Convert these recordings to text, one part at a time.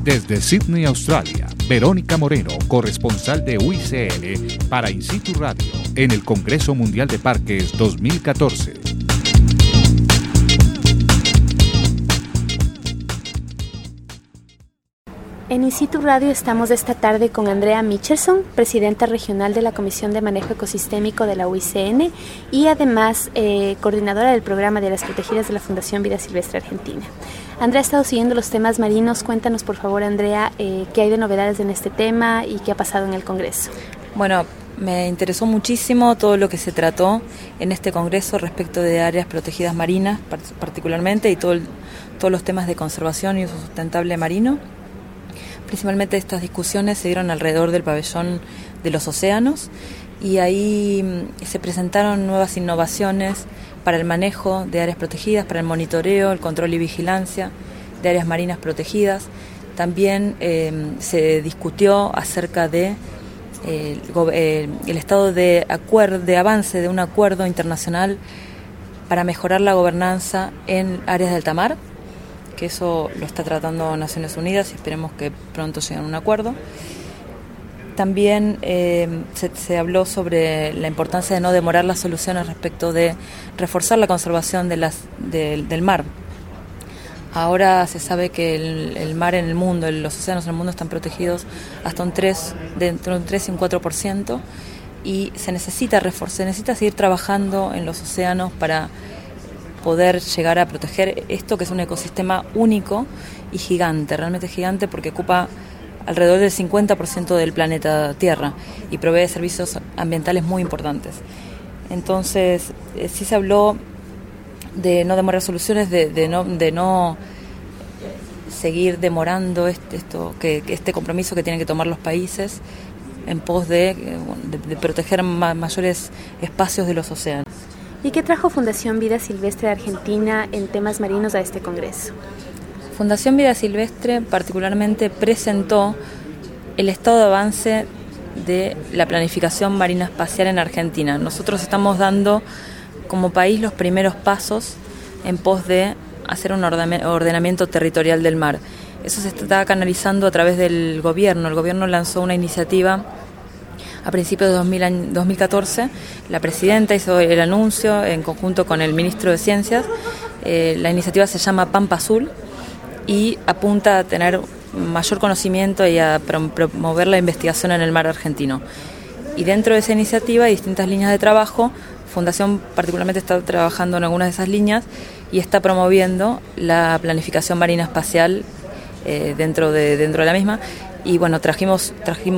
Desde Sydney, Australia, Verónica Moreno, corresponsal de UICN para In Situ Radio en el Congreso Mundial de Parques 2014. En In Situ Radio estamos esta tarde con Andrea Michelson, presidenta regional de la Comisión de Manejo Ecosistémico de la UICN y además coordinadora del programa de áreas protegidas de la Fundación Vida Silvestre Argentina. Andrea ha estado siguiendo los temas marinos. Cuéntanos, por favor, Andrea, qué hay de novedades en este tema y qué ha pasado en el Congreso. Bueno, me interesó muchísimo todo lo que se trató en este Congreso respecto de áreas protegidas marinas, particularmente, y todos los temas de conservación y uso sustentable marino. Principalmente estas discusiones se dieron alrededor del pabellón de los océanos y ahí se presentaron nuevas innovaciones para el manejo de áreas protegidas, para el monitoreo, el control y vigilancia de áreas marinas protegidas. También se discutió acerca de el estado de avance de un acuerdo internacional para mejorar la gobernanza en áreas de alta mar, que eso lo está tratando Naciones Unidas y esperemos que pronto lleguen a un acuerdo. También se habló sobre la importancia de no demorar las soluciones respecto de reforzar la conservación del mar. Ahora se sabe que el mar en el mundo, los océanos en el mundo están protegidos hasta entre un 3 y un 4%, y se necesita seguir trabajando en los océanos para poder llegar a proteger esto, que es un ecosistema único y gigante, realmente gigante, porque ocupa alrededor del 50% del planeta Tierra y provee servicios ambientales muy importantes. Entonces, sí se habló de no demorar soluciones, de no seguir demorando este compromiso que tienen que tomar los países en pos de proteger mayores espacios de los océanos. ¿Y qué trajo Fundación Vida Silvestre de Argentina en temas marinos a este Congreso? Fundación Vida Silvestre particularmente presentó el estado de avance de la planificación marina espacial en Argentina. Nosotros estamos dando como país los primeros pasos en pos de hacer un ordenamiento territorial del mar. Eso se está canalizando a través del gobierno. El gobierno lanzó una iniciativa a principios de 2014, la presidenta hizo el anuncio en conjunto con el ministro de Ciencias. La iniciativa se llama Pampa Azul y apunta a tener mayor conocimiento y a promover la investigación en el mar argentino. Y dentro de esa iniciativa hay distintas líneas de trabajo. Fundación particularmente está trabajando en algunas de esas líneas y está promoviendo la planificación marina espacial dentro de la misma. Y bueno, trajimos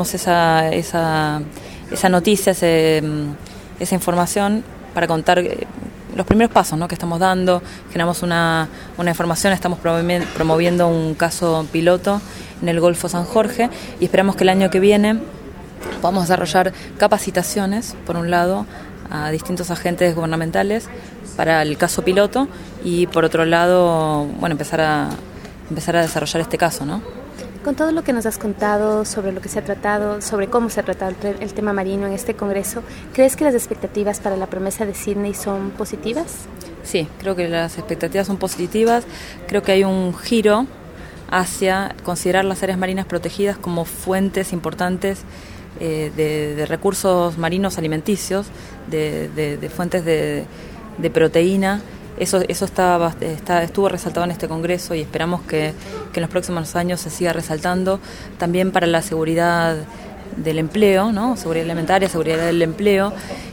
esa noticia, esa información para contar los primeros pasos, ¿no?, que estamos dando. Generamos una información, estamos promoviendo un caso piloto en el Golfo San Jorge y esperamos que el año que viene podamos desarrollar capacitaciones, por un lado, a distintos agentes gubernamentales para el caso piloto y por otro lado, bueno, empezar a desarrollar este caso, ¿no? Con todo lo que nos has contado sobre lo que se ha tratado, sobre cómo se ha tratado el tema marino en este Congreso, ¿crees que las expectativas para la promesa de Sydney son positivas? Sí, creo que las expectativas son positivas. Creo que hay un giro hacia considerar las áreas marinas protegidas como fuentes importantes de recursos marinos alimenticios, de fuentes de proteína. Eso estuvo resaltado en este Congreso y esperamos que en los próximos años se siga resaltando también para la seguridad del empleo, ¿no? Seguridad alimentaria, seguridad del empleo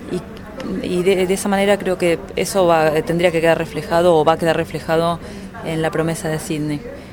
y de esa manera creo que eso tendría que quedar reflejado o va a quedar reflejado en la promesa de Sydney.